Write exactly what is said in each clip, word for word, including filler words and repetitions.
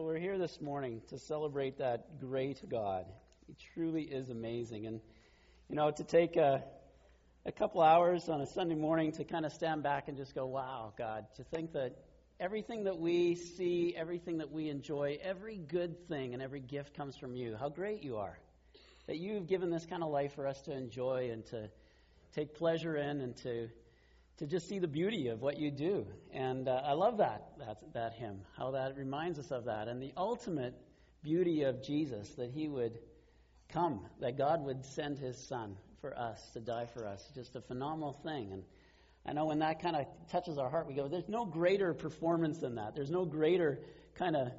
Well, we're here this morning to celebrate that great God. He truly is amazing. And, you know, to take a, a couple hours on a Sunday morning to kind of stand back and just go, wow, God, to think that everything that we see, everything that we enjoy, every good thing and every gift comes from you. How great you are. That you've given this kind of life for us to enjoy and to take pleasure in and to to just see the beauty of what you do. And uh, I love that, that that hymn, how that reminds us of that. And the ultimate beauty of Jesus, that he would come, that God would send his son for us, to die for us. Just a phenomenal thing. And I know when that kind of touches our heart, we go, there's no greater performance than that. There's no greater kind of,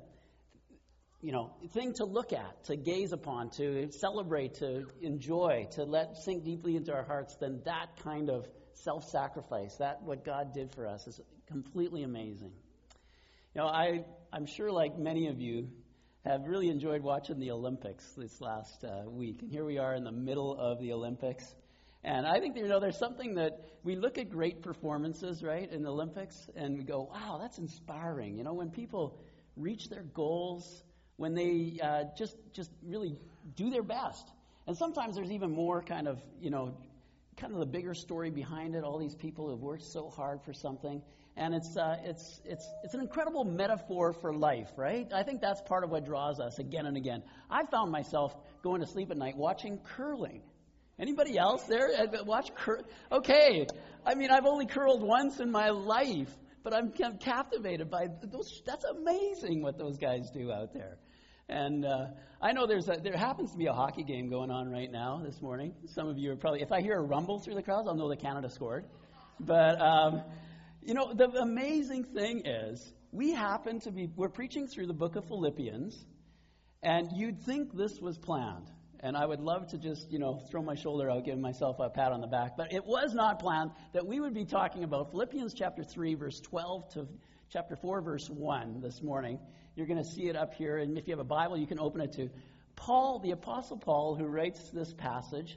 you know, thing to look at, to gaze upon, to celebrate, to enjoy, to let sink deeply into our hearts than that kind of self-sacrifice. That what God did for us is completely amazing. You know, I, I'm sure like many of you have really enjoyed watching the Olympics this last uh, week. And here we are in the middle of the Olympics. And I think, you know, there's something that we look at great performances, right, in the Olympics, and we go, wow, that's inspiring. You know, when people reach their goals, when they uh, just just really do their best. And sometimes there's even more kind of, you know, kind of the bigger story behind it, all these people who have worked so hard for something. And it's uh, it's it's it's an incredible metaphor for life, right? I think that's part of what draws us again and again. I found myself going to sleep at night watching curling. Anybody else there watch curl? Okay, I mean, I've only curled once in my life, but I'm captivated by those. That's amazing what those guys do out there. And uh, I know there's a, there happens to be a hockey game going on right now this morning. Some of you are probably, if I hear a rumble through the crowds, I'll know that Canada scored. But, um, you know, the amazing thing is we happen to be, we're preaching through the book of Philippians, and you'd think this was planned. And I would love to just, you know, throw my shoulder out, give myself a pat on the back. But it was not planned that we would be talking about Philippians chapter three, verse twelve to chapter four, verse one this morning. You're going to see it up here. And if you have a Bible, you can open it to Paul, the Apostle Paul, who writes this passage,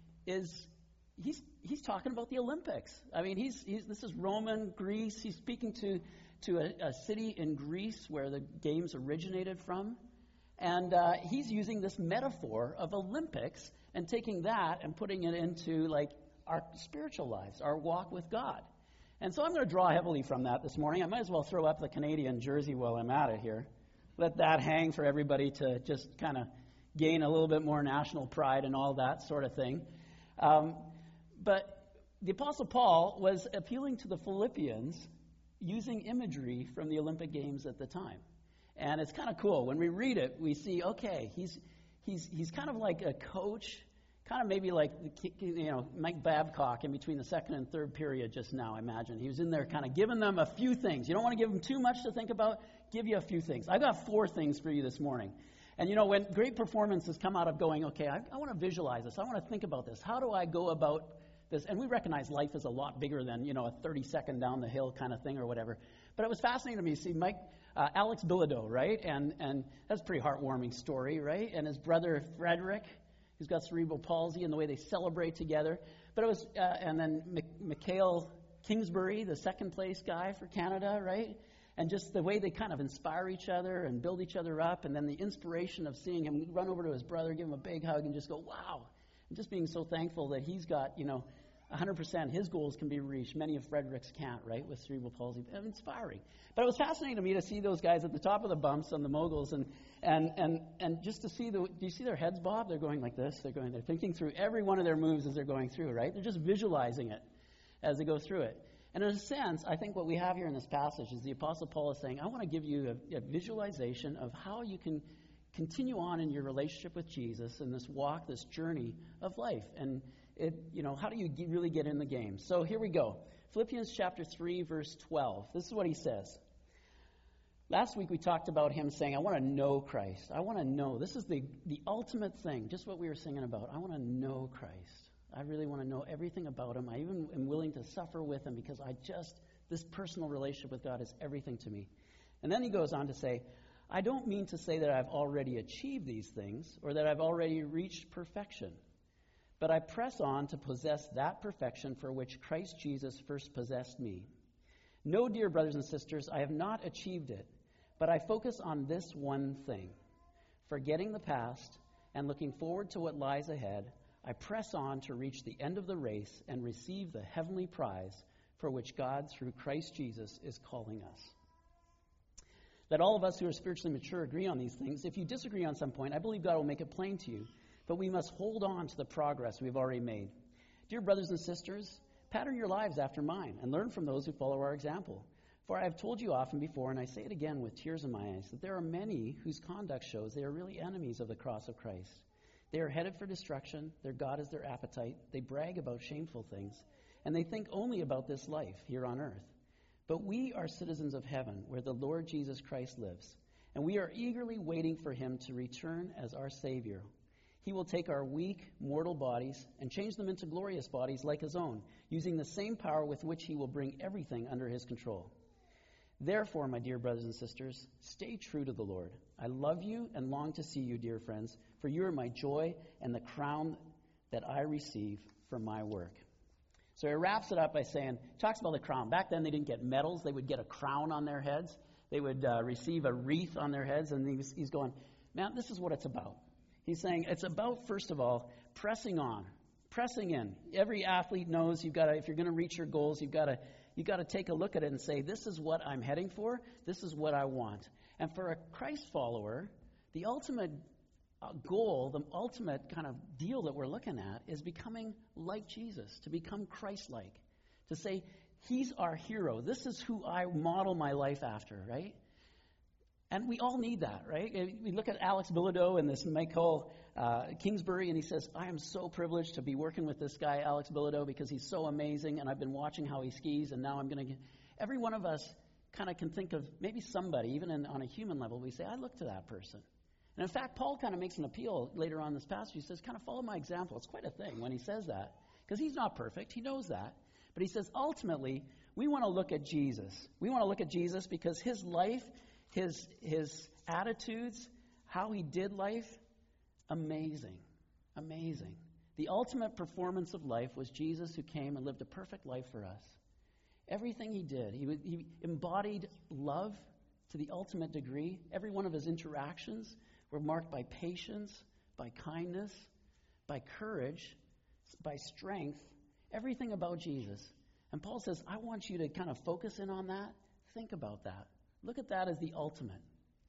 is he's he's talking about the Olympics. I mean, he's he's this is Roman Greece. He's speaking to, to a, a city in Greece where the games originated from. And uh, he's using this metaphor of Olympics and taking that and putting it into like our spiritual lives, our walk with God. And so I'm going to draw heavily from that this morning. I might as well throw up the Canadian jersey while I'm at it here. Let that hang for everybody to just kind of gain a little bit more national pride and all that sort of thing. Um, but the Apostle Paul was appealing to the Philippians using imagery from the Olympic Games at the time. And it's kind of cool. When we read it, we see, okay, he's he's he's kind of like a coach, kind of maybe like, the, you know, Mike Babcock in between the second and third period just now, I imagine. He was in there kind of giving them a few things. You don't want to give them too much to think about. Give you a few things. I've got four things for you this morning. And, you know, when great performances come out of going, okay, I, I want to visualize this. I want to think about this. How do I go about this? And we recognize life is a lot bigger than, you know, a thirty-second down the hill kind of thing or whatever. But it was fascinating to me to see Mike, uh, Alex Bilodeau, right? And and that's a pretty heartwarming story, right? And his brother Frederick, who's got cerebral palsy, and the way they celebrate together. But it was, uh, and then M- Mikhail Kingsbury, the second place guy for Canada, right? And just the way they kind of inspire each other and build each other up. And then the inspiration of seeing him run over to his brother, give him a big hug, and just go, wow. And just being so thankful that he's got, you know, one hundred percent his goals can be reached. Many of Frederick's can't, right, with cerebral palsy. Inspiring. But it was fascinating to me to see those guys at the top of the bumps on the moguls and and and and just to see the, do you see their heads, Bob? They're going like this. They're going, they're thinking through every one of their moves as they're going through, right? They're just visualizing it as they go through it. And in a sense, I think what we have here in this passage is the Apostle Paul is saying, I want to give you a, a visualization of how you can continue on in your relationship with Jesus and this walk, this journey of life. And, it, you know, how do you get, really get in the game? So here we go. Philippians chapter three, verse twelve. This is what he says. Last week we talked about him saying, I want to know Christ. I want to know. This is the, the ultimate thing, just what we were singing about. I want to know Christ. I really want to know everything about him. I even am willing to suffer with him because I just, this personal relationship with God is everything to me. And then he goes on to say, I don't mean to say that I've already achieved these things or that I've already reached perfection, but I press on to possess that perfection for which Christ Jesus first possessed me. No, dear brothers and sisters, I have not achieved it, But I focus on this one thing. Forgetting the past and looking forward to what lies ahead, I press on to reach the end of the race and receive the heavenly prize for which God, through Christ Jesus, is calling us. Let all of us who are spiritually mature agree on these things. If you disagree on some point, I believe God will make it plain to you. But we must hold on to the progress we've already made. Dear brothers and sisters, pattern your lives after mine and learn from those who follow our example. For I have told you often before, and I say it again with tears in my eyes, that there are many whose conduct shows they are really enemies of the cross of Christ. They are headed for destruction. Their God is their appetite. They brag about shameful things, and they think only about this life here on earth. But we are citizens of heaven, where the Lord Jesus Christ lives, and we are eagerly waiting for him to return as our Savior. He will take our weak, mortal bodies and change them into glorious bodies like his own, using the same power with which he will bring everything under his control. Therefore, my dear brothers and sisters, stay true to the Lord. I love you and long to see you, dear friends, for you are my joy and the crown that I receive from my work. So he wraps it up by saying, talks about the crown. Back then they didn't get medals. They would get a crown on their heads. They would uh, receive a wreath on their heads. And he's, he's going, man, this is what it's about. He's saying it's about, first of all, pressing on, pressing in. Every athlete knows you've got to, if you're going to reach your goals, you've got to You've got to take a look at it and say, this is what I'm heading for. This is what I want. And for a Christ follower, the ultimate goal, the ultimate kind of deal that we're looking at is becoming like Jesus, to become Christ-like, to say, he's our hero. This is who I model my life after, right? And we all need that, right? We look at Alex Bilodeau and this Michael uh, Kingsbury, and he says, I am so privileged to be working with this guy, Alex Bilodeau, because he's so amazing, and I've been watching how he skis, and now I'm going to get... Every one of us kind of can think of maybe somebody, even in, on a human level, we say, I look to that person. And in fact, Paul kind of makes an appeal later on in this passage. He says, kind of follow my example. It's quite a thing when he says that, because he's not perfect. He knows that. But he says, ultimately, we want to look at Jesus. We want to look at Jesus because his life... His his attitudes, how he did life, amazing, amazing. The ultimate performance of life was Jesus who came and lived a perfect life for us. Everything he did, he, he embodied love to the ultimate degree. Every one of his interactions were marked by patience, by kindness, by courage, by strength, everything about Jesus. And Paul says, I want you to kind of focus in on that. Think about that. Look at that as the ultimate.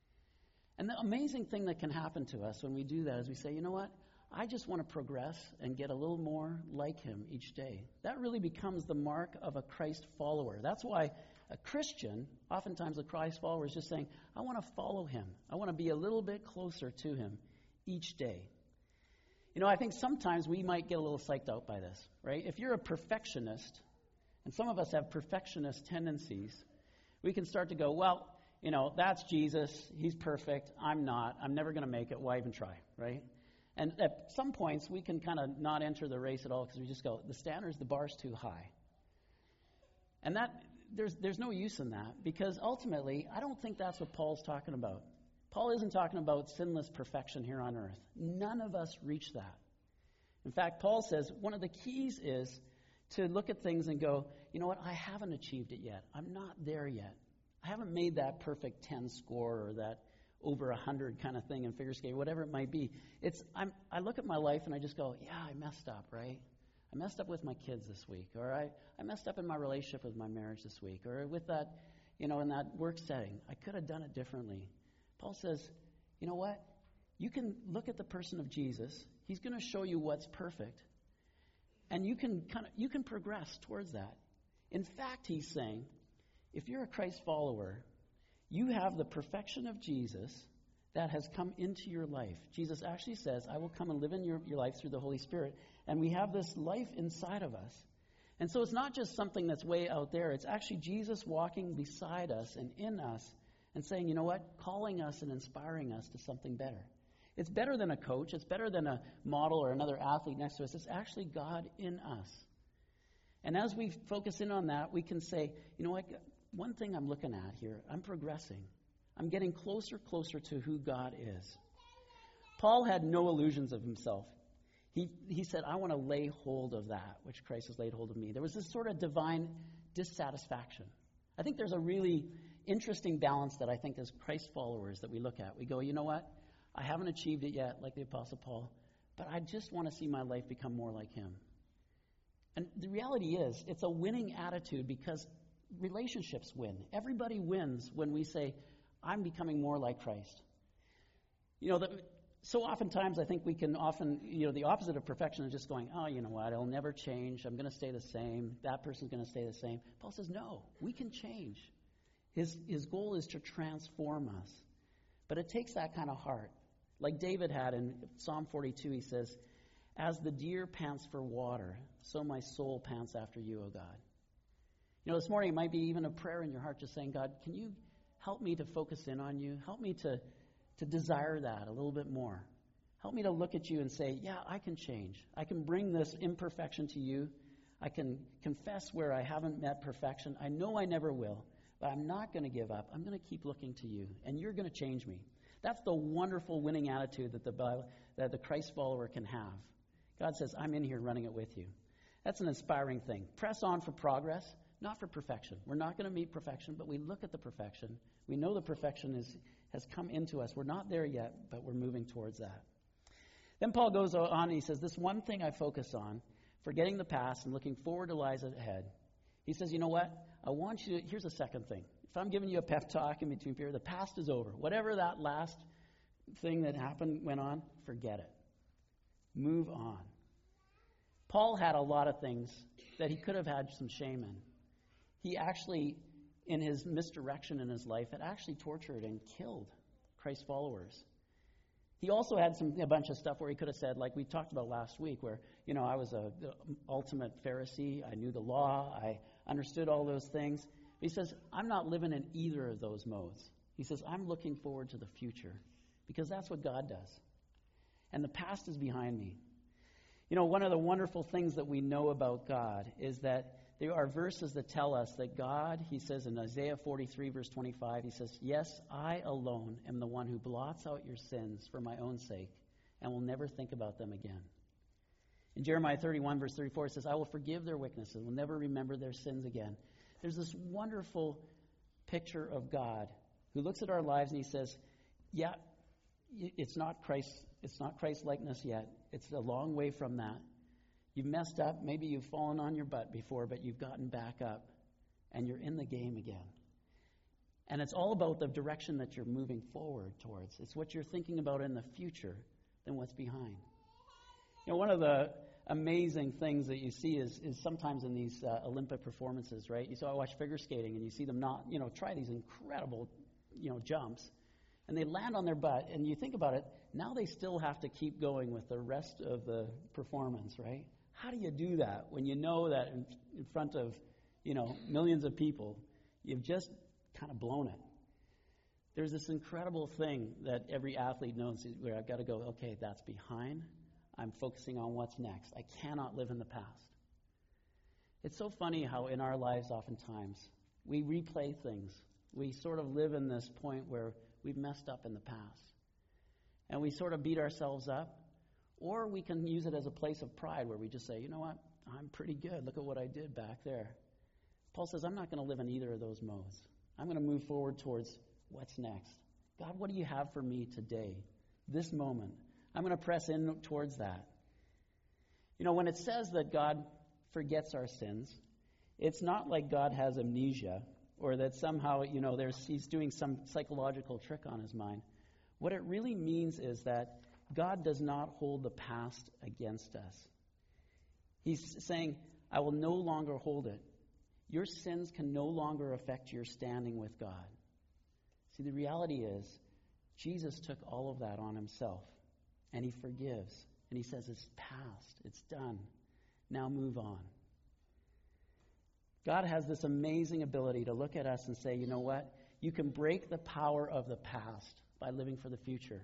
And the amazing thing that can happen to us when we do that is we say, you know what? I just want to progress and get a little more like him each day. That really becomes the mark of a Christ follower. That's why a Christian, oftentimes a Christ follower, is just saying, I want to follow him. I want to be a little bit closer to him each day. You know, I think sometimes we might get a little psyched out by this, right? If you're a perfectionist, and some of us have perfectionist tendencies, we can start to go, well, you know, that's Jesus. He's perfect. I'm not. I'm never going to make it. Why even try, right? And at some points, we can kind of not enter the race at all because we just go, the standards, the bar's too high. And that there's there's no use in that because ultimately, I don't think that's what Paul's talking about. Paul isn't talking about sinless perfection here on earth. None of us reach that. In fact, Paul says one of the keys is to look at things and go, you know what, I haven't achieved it yet. I'm not there yet. I haven't made that perfect ten score or that over one hundred kind of thing in figure skating, whatever it might be. It's I'm, I look at my life and I just go, yeah, I messed up, right? I messed up with my kids this week, or I, I messed up in my relationship with my marriage this week, or with that, you know, in that work setting. I could have done it differently. Paul says, you know what? You can look at the person of Jesus. He's going to show you what's perfect. And you can kind of you can progress towards that. In fact, he's saying, if you're a Christ follower, you have the perfection of Jesus that has come into your life. Jesus actually says, I will come and live in your, your life through the Holy Spirit. And we have this life inside of us. And so it's not just something that's way out there. It's actually Jesus walking beside us and in us and saying, you know what? Calling us and inspiring us to something better. It's better than a coach. It's better than a model or another athlete next to us. It's actually God in us. And as we focus in on that, we can say, you know what? One thing I'm looking at here, I'm progressing. I'm getting closer, closer to who God is. Paul had no illusions of himself. He he said, I want to lay hold of that, which Christ has laid hold of me. There was this sort of divine dissatisfaction. I think there's a really, interesting balance that I think as Christ followers that we look at. We go, you know what? I haven't achieved it yet, like the Apostle Paul, but I just want to see my life become more like him. And the reality is, it's a winning attitude because relationships win. Everybody wins when we say, I'm becoming more like Christ. You know, the, so oftentimes I think we can often, you know, the opposite of perfection is just going, oh, you know what, I'll never change. I'm going to stay the same. That person's going to stay the same. Paul says, no, we can change. His, his goal is to transform us. But it takes that kind of heart. Like David had in Psalm forty-two, he says, as the deer pants for water, so my soul pants after you, O God. You know, this morning it might be even a prayer in your heart just saying, God, can you help me to focus in on you? Help me to, to desire that a little bit more. Help me to look at you and say, yeah, I can change. I can bring this imperfection to you. I can confess where I haven't met perfection. I know I never will, but I'm not going to give up. I'm going to keep looking to you, and you're going to change me. That's the wonderful winning attitude that the Bible, that the Christ follower can have. God says, I'm in here running it with you. That's an inspiring thing. Press on for progress, not for perfection. We're not going to meet perfection, but we look at the perfection. We know the perfection is, has come into us. We're not there yet, but we're moving towards that. Then Paul goes on and he says, this one thing I focus on, forgetting the past and looking forward to lies ahead. He says, you know what? I want you to, here's a second thing. If I'm giving you a pep talk in between here, the past is over. Whatever that last thing that happened, went on, forget it. Move on. Paul had a lot of things that he could have had some shame in. He actually, in his misdirection in his life, had actually tortured and killed Christ's followers. He also had some a bunch of stuff where he could have said, like we talked about last week, where, you know, I was a the ultimate Pharisee. I knew the law. I understood all those things. But he says, I'm not living in either of those modes. He says, I'm looking forward to the future because that's what God does. And the past is behind me. You know, one of the wonderful things that we know about God is that there are verses that tell us that God, he says in Isaiah forty-three, verse twenty-five, he says, yes, I alone am the one who blots out your sins for my own sake and will never think about them again. In Jeremiah thirty-one, verse thirty-four, it says, I will forgive their weaknesses and will never remember their sins again. There's this wonderful picture of God who looks at our lives and he says, yeah, it's not Christ, it's not Christ likeness yet. It's a long way from that. You've messed up. Maybe you've fallen on your butt before, but you've gotten back up and you're in the game again. And it's all about the direction that you're moving forward towards. It's what you're thinking about in the future than what's behind. You know, one of the amazing things that you see is, is sometimes in these uh, Olympic performances, right? You saw I watch figure skating and you see them not, you know, try these incredible, you know, jumps. And they land on their butt, and you think about it, now they still have to keep going with the rest of the performance, right? How do you do that when you know that in, in front of, you know, millions of people, you've just kind of blown it? There's this incredible thing that every athlete knows where I've got to go, okay, that's behind. I'm focusing on what's next. I cannot live in the past. It's so funny how in our lives oftentimes we replay things. We sort of live in this point where we've messed up in the past. And we sort of beat ourselves up. Or we can use it as a place of pride where we just say, you know what, I'm pretty good. Look at what I did back there. Paul says, I'm not going to live in either of those modes. I'm going to move forward towards what's next. God, what do you have for me today, this moment? I'm going to press in towards that. You know, when it says that God forgets our sins, it's not like God has amnesia or that somehow, you know, there's, he's doing some psychological trick on his mind. What it really means is that God does not hold the past against us. He's saying, I will no longer hold it. Your sins can no longer affect your standing with God. See, the reality is, Jesus took all of that on himself, and he forgives. And he says, it's past, it's done. Now move on. God has this amazing ability to look at us and say, you know what? You can break the power of the past by living for the future.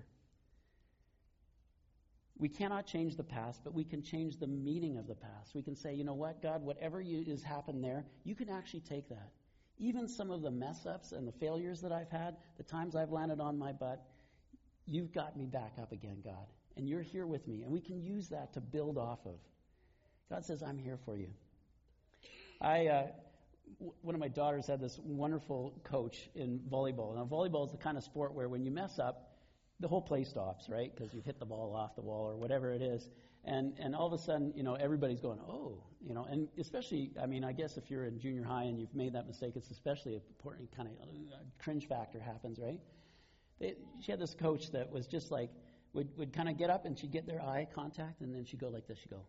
We cannot change the past, but we can change the meaning of the past. We can say, you know what, God, whatever you, has happened there, you can actually take that. Even some of the mess-ups and the failures that I've had, the times I've landed on my butt, you've got me back up again, God. And you're here with me. And we can use that to build off of. God says, I'm here for you. I, uh, one of my daughters had this wonderful coach in volleyball. Now, volleyball is the kind of sport where when you mess up, the whole play stops, right? Because you've hit the ball off the wall or whatever it is. And and all of a sudden, you know, everybody's going, oh, you know, and especially, I mean, I guess if you're in junior high and you've made that mistake, it's especially important, kind of uh, cringe factor happens, right? They, she had this coach that was just like, would, would kind of get up and she'd get their eye contact and then she'd go like this, she'd go.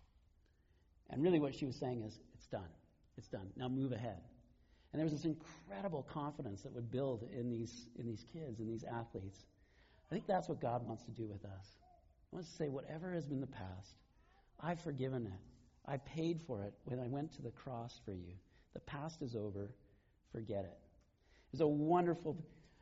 And really what she was saying is, it's done. It's done. Now move ahead. And there was this incredible confidence that would build in these in these kids, in these athletes. I think that's what God wants to do with us. He wants to say, whatever has been the past, I've forgiven it. I paid for it when I went to the cross for you. The past is over. Forget it. There's a wonderful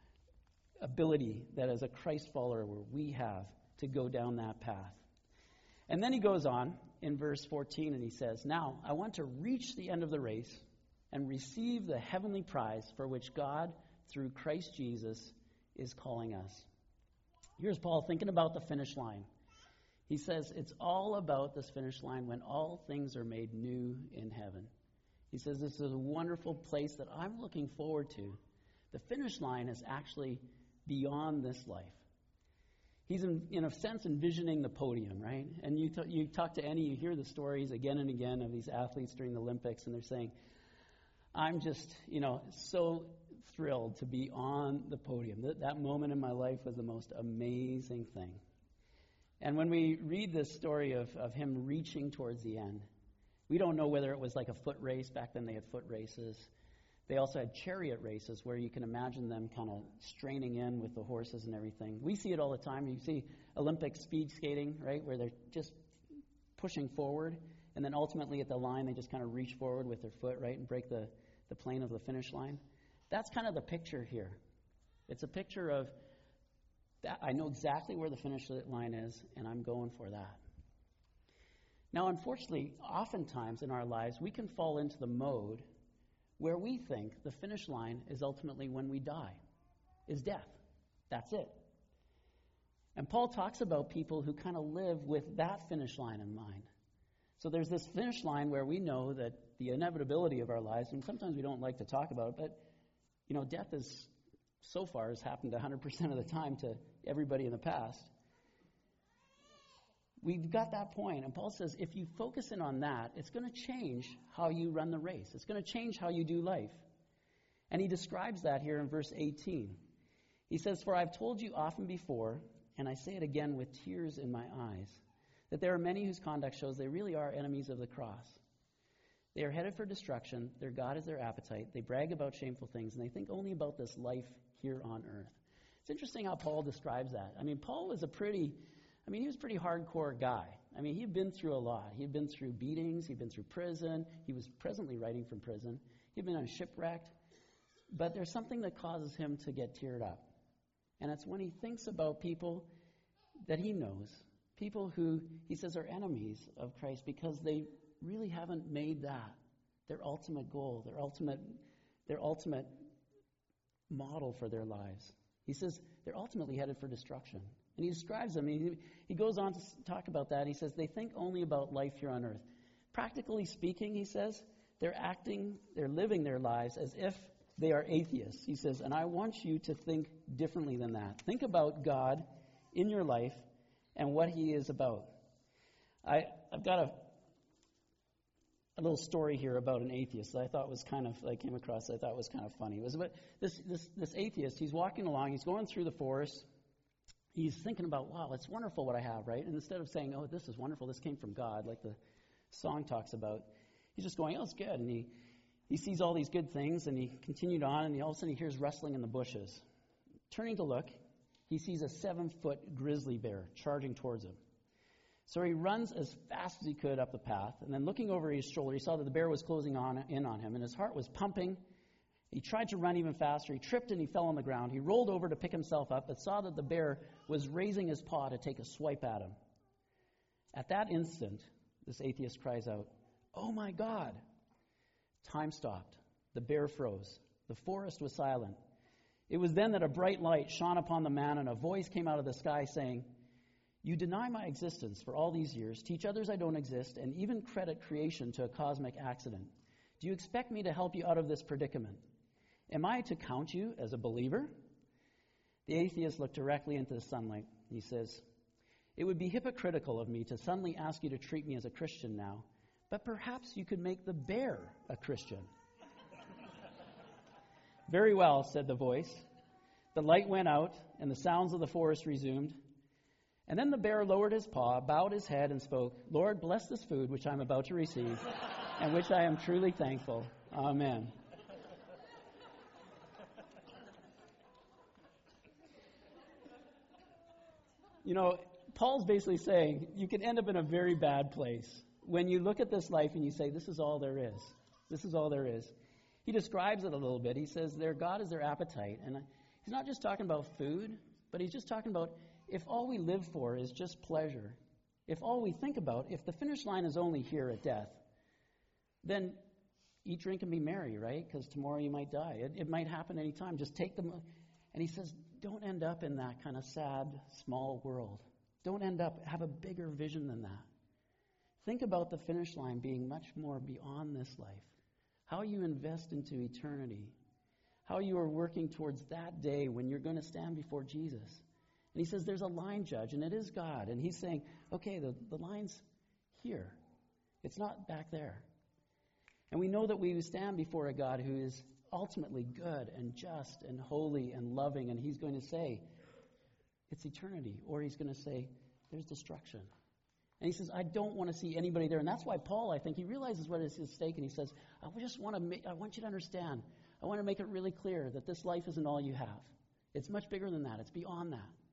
ability that as a Christ follower we have to go down that path. And then he goes on in verse fourteen and he says, now I want to reach the end of the race and receive the heavenly prize for which God, through Christ Jesus, is calling us. Here's Paul thinking about the finish line. He says, it's all about this finish line when all things are made new in heaven. He says, this is a wonderful place that I'm looking forward to. The finish line is actually beyond this life. He's, in, in a sense, envisioning the podium, right? And you, t- you talk to any, you hear the stories again and again of these athletes during the Olympics, and they're saying, I'm just, you know, so thrilled to be on the podium. That, that moment in my life was the most amazing thing. And when we read this story of, of him reaching towards the end, we don't know whether it was like a foot race. Back then they had foot races. They also had chariot races where you can imagine them kind of straining in with the horses and everything. We see it all the time. You see Olympic speed skating, right, where they're just pushing forward, and then ultimately at the line they just kind of reach forward with their foot, right, and break the, the plane of the finish line. That's kind of the picture here. It's a picture of that. I know exactly where the finish line is, and I'm going for that. Now, unfortunately, oftentimes in our lives, we can fall into the mode where we think the finish line is ultimately when we die, is death. That's it. And Paul talks about people who kind of live with that finish line in mind. So there's this finish line where we know that the inevitability of our lives, and sometimes we don't like to talk about it, but, you know, death is, so far, has happened one hundred percent of the time to everybody in the past. We've got that point, and Paul says if you focus in on that, it's going to change how you run the race. It's going to change how you do life. And he describes that here in verse eighteen. He says, for I've told you often before, and I say it again with tears in my eyes, that there are many whose conduct shows they really are enemies of the cross. They are headed for destruction. Their God is their appetite. They brag about shameful things, and they think only about this life here on earth. It's interesting how Paul describes that. I mean, Paul was a pretty, I mean, he was a pretty hardcore guy. I mean, he'd been through a lot. He'd been through beatings. He'd been through prison. He was presently writing from prison. He'd been on shipwrecked. But there's something that causes him to get teared up. And it's when he thinks about people that he knows, people who he says are enemies of Christ because they really haven't made that their ultimate goal, their ultimate, their ultimate model for their lives. He says they're ultimately headed for destruction. And he describes them. He, he goes on to talk about that. He says they think only about life here on earth. Practically speaking, he says, they're acting, they're living their lives as if they are atheists. He says, and I want you to think differently than that. Think about God in your life and what he is about. I, I've got a A little story here about an atheist that I thought was kind of, I came across, I thought was kind of funny. It was about this, this, this atheist, he's walking along, he's going through the forest, he's thinking about, wow, it's wonderful what I have, right? And instead of saying, oh, this is wonderful, this came from God, like the song talks about, he's just going, oh, it's good. And he, he sees all these good things, and he continued on, and he, all of a sudden he hears rustling in the bushes. Turning to look, he sees a seven-foot grizzly bear charging towards him. So he runs as fast as he could up the path, and then looking over his shoulder, he saw that the bear was closing on in on him, and his heart was pumping. He tried to run even faster. He tripped and he fell on the ground. He rolled over to pick himself up, but saw that the bear was raising his paw to take a swipe at him. At that instant, this atheist cries out, "Oh my God!" Time stopped. The bear froze. The forest was silent. It was then that a bright light shone upon the man, and a voice came out of the sky saying, "You deny my existence for all these years, teach others I don't exist, and even credit creation to a cosmic accident. Do you expect me to help you out of this predicament? Am I to count you as a believer? The atheist looked directly into the sunlight. He says, it would be hypocritical of me to suddenly ask you to treat me as a Christian now, but perhaps you could make the bear a Christian. Very well, said the voice. The light went out, and the sounds of the forest resumed. And then the bear lowered his paw, bowed his head, and spoke, Lord, bless this food which I am about to receive, and which I am truly thankful. Amen. You know, Paul's basically saying you can end up in a very bad place when you look at this life and you say, this is all there is. This is all there is. He describes it a little bit. He says their God is their appetite. And he's not just talking about food, but he's just talking about if all we live for is just pleasure, if all we think about, if the finish line is only here at death, then eat, drink, and be merry, right? Because tomorrow you might die. It, it might happen any time. Just take them. And he says, don't end up in that kind of sad, small world. Don't end up, have a bigger vision than that. Think about the finish line being much more beyond this life. How you invest into eternity. How you are working towards that day when you're going to stand before Jesus. And he says there's a line judge, and it is God. And he's saying, okay, the, the line's here. It's not back there. And we know that we stand before a God who is ultimately good and just and holy and loving, and he's going to say, it's eternity. Or he's going to say, there's destruction. And he says, I don't want to see anybody there. And that's why Paul, I think, he realizes what is at stake, and he says, I just want to make, I want you to understand. I want to make it really clear that this life isn't all you have. It's much bigger than that. It's beyond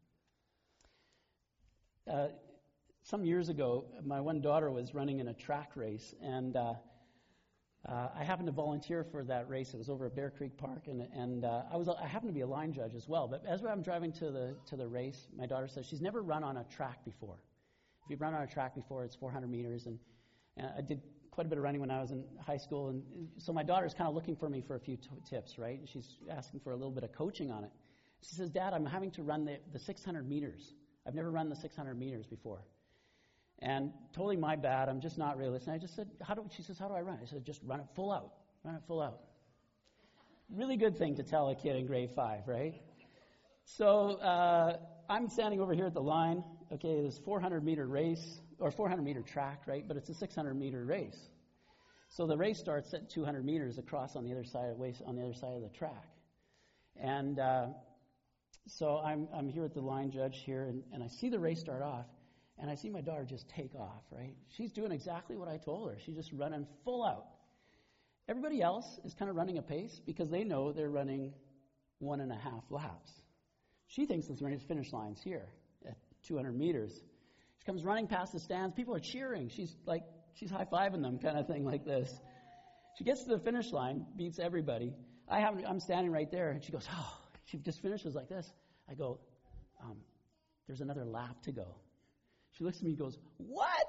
that. Uh, some years ago, my one daughter was running in a track race, and uh, uh, I happened to volunteer for that race. It was over at Bear Creek Park, and and uh, I was I happened to be a line judge as well. But as I'm driving to the to the race, my daughter says she's never run on a track before. If you've run on a track before, it's four hundred meters, and, and I did quite a bit of running when I was in high school, and so my daughter's kind of looking for me for a few t- tips, right? And she's asking for a little bit of coaching on it. She says, Dad, I'm having to run the, the six hundred meters. I've never run the six hundred meters before. And totally my bad. I'm just not realistic. I just said, how do, she says, how do I run? I said, just run it full out. Run it full out. Really good thing to tell a kid in grade five, right? So uh, I'm standing over here at the line. Okay, this four hundred meter race, or four hundred meter track, right? But it's a six hundred meter race. So the race starts at two hundred meters across on the other side of the, on the other side of the track. And uh, so I'm I'm here at the line judge here, and, and I see the race start off, and I see my daughter just take off, right? She's doing exactly what I told her. She's just running full out. Everybody else is kind of running a pace because they know they're running one and a half laps. She thinks the finish line's here at two hundred meters. She comes running past the stands. People are cheering. She's like, she's high-fiving them kind of thing like this. She gets to the finish line, beats everybody. I have, I'm standing right there, and she goes, oh, she just finishes like this. I go, um, there's another lap to go. She looks at me and goes, what?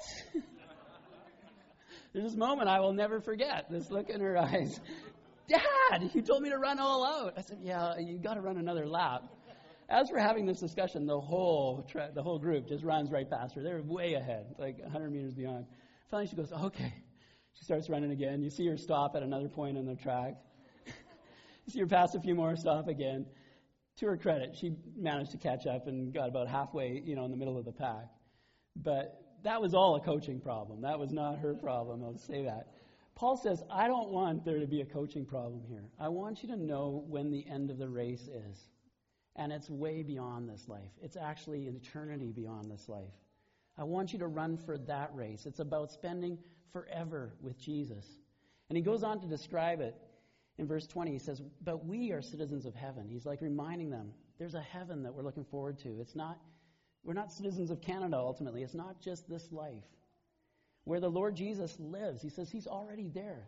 There's this moment I will never forget, this look in her eyes. Dad, you told me to run all out. I said, yeah, you got to run another lap. As we're having this discussion, the whole tra- the whole group just runs right past her. They're way ahead, like one hundred meters beyond. Finally, she goes, okay. She starts running again. You see her stop at another point on the track. You see her pass a few more, stop again. To her credit, she managed to catch up and got about halfway, you know, in the middle of the pack. But that was all a coaching problem. That was not her problem, I'll say that. Paul says, I don't want there to be a coaching problem here. I want you to know when the end of the race is. And it's way beyond this life. It's actually an eternity beyond this life. I want you to run for that race. It's about spending forever with Jesus. And he goes on to describe it in verse twenty. He says, but we are citizens of heaven. He's like reminding them, there's a heaven that we're looking forward to. It's not, we're not citizens of Canada ultimately. It's not just this life. Where the Lord Jesus lives, he says he's already there.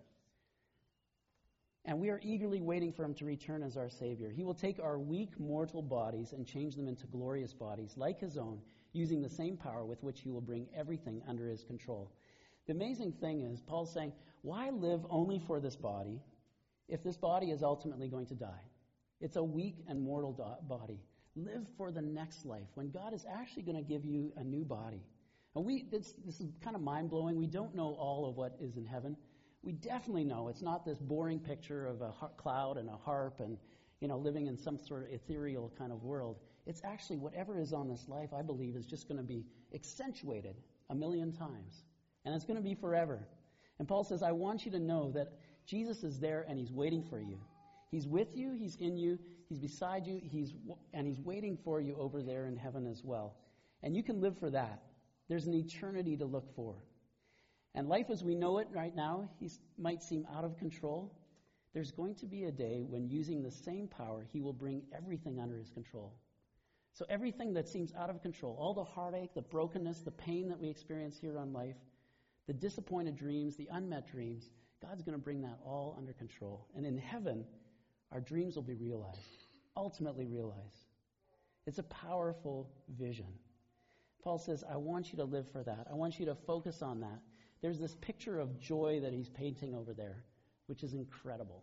And we are eagerly waiting for him to return as our Savior. He will take our weak mortal bodies and change them into glorious bodies like his own, using the same power with which he will bring everything under his control. The amazing thing is, Paul's saying, why live only for this body if this body is ultimately going to die? It's a weak and mortal do- body. Live for the next life, when God is actually going to give you a new body. And we this, this is kind of mind-blowing. We don't know all of what is in heaven. we definitely know it's not this boring picture of a cloud and a harp and, you know, living in some sort of ethereal kind of world. It's actually whatever is on this life, I believe, is just going to be accentuated a million times. And it's going to be forever. And Paul says, I want you to know that Jesus is there and he's waiting for you. He's with you, he's in you, he's beside you, he's and he's waiting for you over there in heaven as well. And you can live for that. There's an eternity to look for. And life as we know it right now, he might seem out of control. There's going to be a day when, using the same power, he will bring everything under his control. So everything that seems out of control, all the heartache, the brokenness, the pain that we experience here on life, the disappointed dreams, the unmet dreams, God's going to bring that all under control. And in heaven, our dreams will be realized, ultimately realized. It's a powerful vision. Paul says, I want you to live for that. I want you to focus on that. There's this picture of joy that he's painting over there, which is incredible.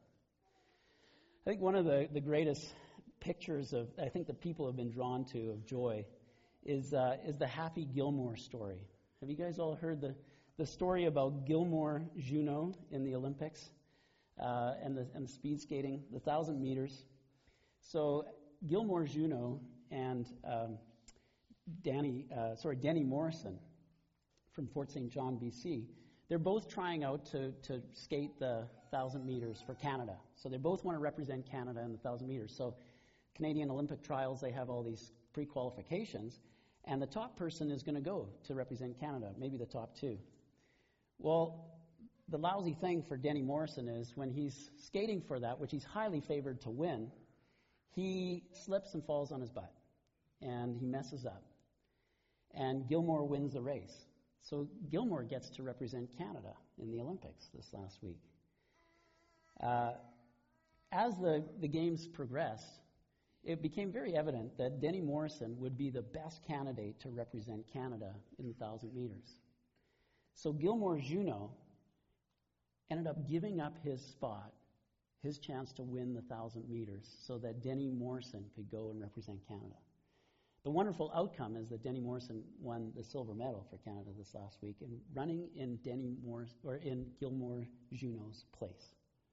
I think one of the, the greatest pictures of, I think that people have been drawn to of joy is uh, is the Happy Gilmore story. Have you guys all heard the, the story about Gilmore Juneau in the Olympics uh, and, the, and the speed skating, the thousand meters? So Gilmore Juneau and um, Danny, uh, sorry, Denny Morrison from Fort Saint John, B C, they're both trying out to, to skate the thousand meters for Canada. So they both want to represent Canada in the thousand meters. So Canadian Olympic trials, they have all these pre-qualifications, and the top person is going to go to represent Canada, maybe the top two. Well, the lousy thing for Denny Morrison is when he's skating for that, which he's highly favored to win, he slips and falls on his butt, and he messes up. And Gilmore wins the race. So Gilmore gets to represent Canada in the Olympics this last week. Uh, as the, the games progressed, it became very evident that Denny Morrison would be the best candidate to represent Canada in the thousand meters. So Gilmore Juneau ended up giving up his spot, his chance to win the thousand meters, so that Denny Morrison could go and represent Canada. The wonderful outcome is that Denny Morrison won the silver medal for Canada this last week in running in Denny Morris or in Gilmore Juneau's place.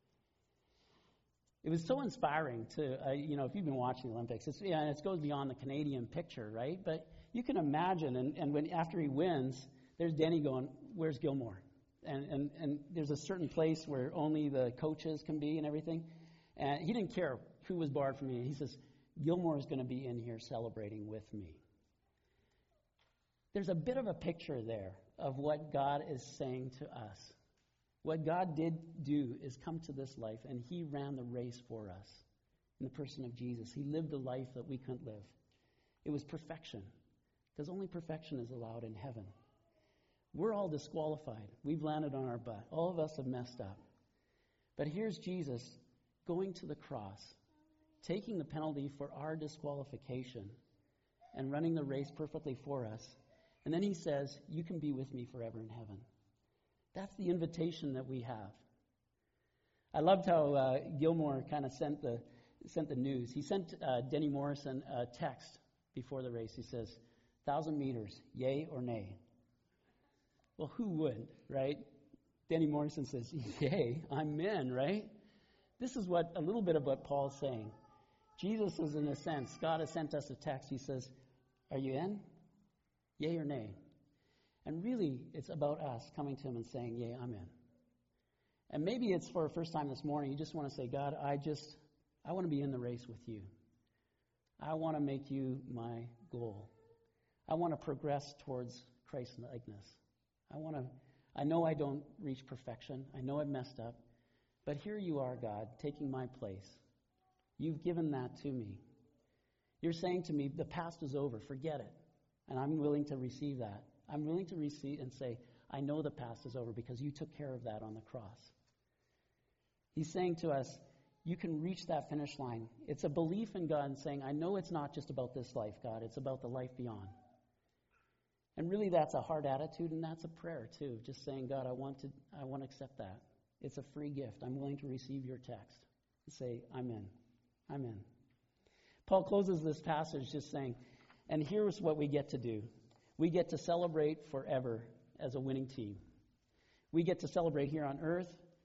It was so inspiring to, uh, you know, if you've been watching the Olympics, it's, yeah, it goes beyond the Canadian picture, right? But you can imagine, and, and when after he wins, there's Denny going, where's Gilmore? And, and and there's a certain place where only the coaches can be and everything. And he didn't care who was barred from me. He says, Gilmore is going to be in here celebrating with me. There's a bit of a picture there of what God is saying to us. What God did do is come to this life, and he ran the race for us in the person of Jesus. He lived a life that we couldn't live. It was perfection, because only perfection is allowed in heaven. We're all disqualified. We've landed on our butt. All of us have messed up. But here's Jesus going to the cross, taking the penalty for our disqualification and running the race perfectly for us. And then he says, you can be with me forever in heaven. That's the invitation that we have. I loved how uh, Gilmore kind of sent the sent the news. He sent uh, Denny Morrison a text before the race. He says, thousand meters, yay or nay? Well, who would, right? Denny Morrison says, yay, I'm in, right? This is what a little bit of what Paul's saying. Jesus is, in a sense, God has sent us a text. He says, are you in? Yay or nay? And really, it's about us coming to him and saying, yay, I'm in. And maybe it's for the first time this morning, you just want to say, God, I just, I want to be in the race with you. I want to make you my goal. I want to progress towards Christ-likeness. I want to, I know I don't reach perfection. I know I've messed up. But here you are, God, taking my place. You've given that to me. You're saying to me, the past is over. Forget it. And I'm willing to receive that. I'm willing to receive and say, I know the past is over because you took care of that on the cross. He's saying to us, you can reach that finish line. It's a belief in God and saying, I know it's not just about this life, God. It's about the life beyond. And really that's a hard attitude, and that's a prayer too. Just saying, God, I want to I want to accept that. It's a free gift. I'm willing to receive your text and say, I'm in. I'm in. Paul closes this passage just saying, and here's what we get to do. We get to celebrate forever as a winning team. We get to celebrate here on earth.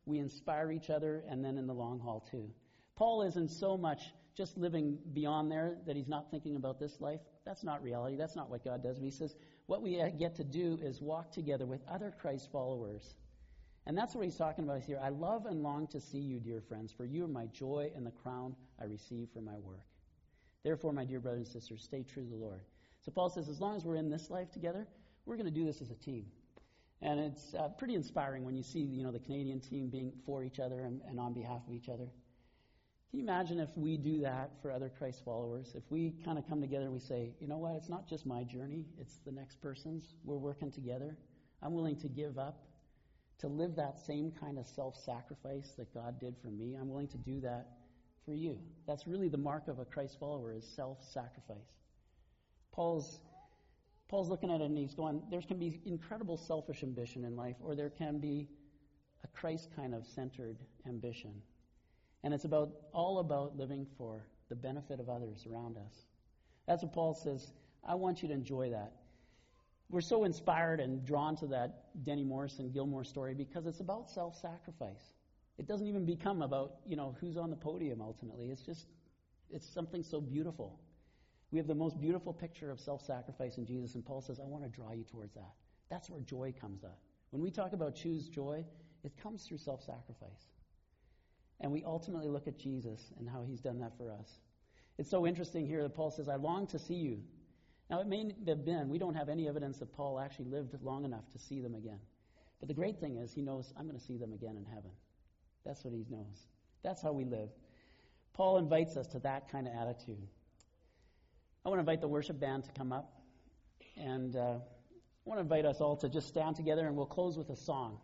we inspire each other, and then in the long haul too. Paul isn't so much just living beyond there that he's not thinking about this life. That's not reality. That's not what God does. But he says what we get to do is walk together with other Christ followers. And that's what he's talking about here. I love and long to see you, dear friends, for you are my joy and the crown I receive for my work. Therefore, my dear brothers and sisters, stay true to the Lord. So Paul says, as long as we're in this life together, we're going to do this as a team. And it's uh, pretty inspiring when you see, you know, the Canadian team being for each other and, and on behalf of each other. Can you imagine if we do that for other Christ followers? If we kind of come together and we say, you know what, it's not just my journey, it's the next person's. We're working together. I'm willing to give up, to live that same kind of self-sacrifice that God did for me. I'm willing to do that for you. That's really the mark of a Christ follower, is self-sacrifice. Paul's Paul's looking at it and he's going, there can be incredible selfish ambition in life, or there can be a Christ kind of centered ambition. And it's about all about living for the benefit of others around us. That's what Paul says. I want you to enjoy that. We're so inspired and drawn to that Denny Morrison Gilmore story because it's about self-sacrifice. It doesn't even become about, you know, who's on the podium ultimately. It's just, it's something so beautiful. We have the most beautiful picture of self-sacrifice in Jesus, and Paul says, I want to draw you towards that. That's where joy comes up. When we talk about choose joy, it comes through self-sacrifice. And we ultimately look at Jesus and how he's done that for us. It's so interesting here that Paul says, I long to see you. Now, it may have been, we don't have any evidence that Paul actually lived long enough to see them again. But the great thing is, he knows, I'm going to see them again in heaven. That's what he knows. That's how we live. Paul invites us to that kind of attitude. I want to invite the worship band to come up. And uh, I want to invite us all to just stand together, and we'll close with a song.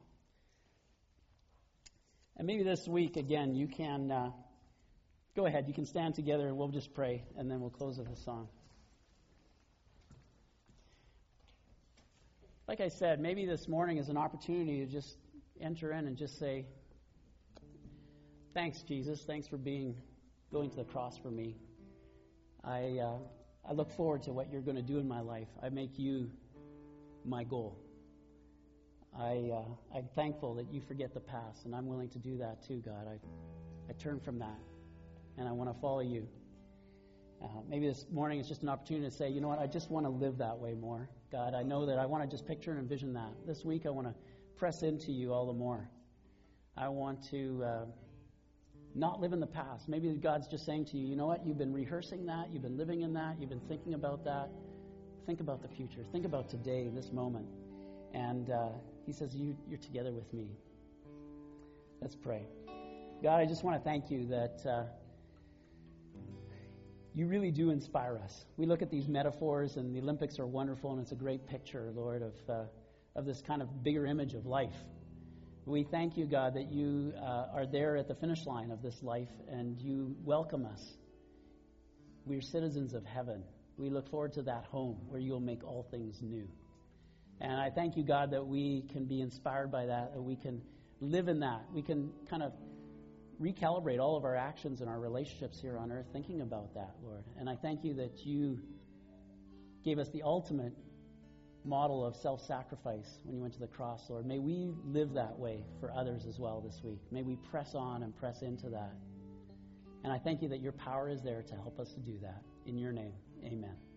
And maybe this week, again, you can uh, go ahead. You can stand together, and we'll just pray, and then we'll close with a song. Like I said, maybe this morning is an opportunity to just enter in and just say, thanks, Jesus. Thanks for being going to the cross for me. I uh, I look forward to what you're going to do in my life. I make you my goal. I, uh, I'm thankful that you forget the past, and I'm willing to do that too, God. I, I turn from that, and I want to follow you. Uh, maybe this morning is just an opportunity to say, you know what, I just want to live that way more. God, I know that I want to just picture and envision that. This week I want to press into you all the more. I want to uh, not live in the past. Maybe God's just saying to you, you know what, you've been rehearsing that, you've been living in that, you've been thinking about that. Think about the future. Think about today, this moment. And uh, he says, you, you're together with me. Let's pray. God, I just want to thank you that uh, you really do inspire us. We look at these metaphors, and the Olympics are wonderful, and it's a great picture, Lord, of uh, of this kind of bigger image of life. We thank you, God, that you uh, are there at the finish line of this life, and you welcome us. We are citizens of heaven. We look forward to that home where you'll make all things new. And I thank you, God, that we can be inspired by that, that we can live in that. We can kind of recalibrate all of our actions and our relationships here on earth thinking about that, Lord. And I thank you that you gave us the ultimate model of self-sacrifice when you went to the cross, Lord. May we live that way for others as well this week. May we press on and press into that. And I thank you that your power is there to help us to do that. In your name, amen.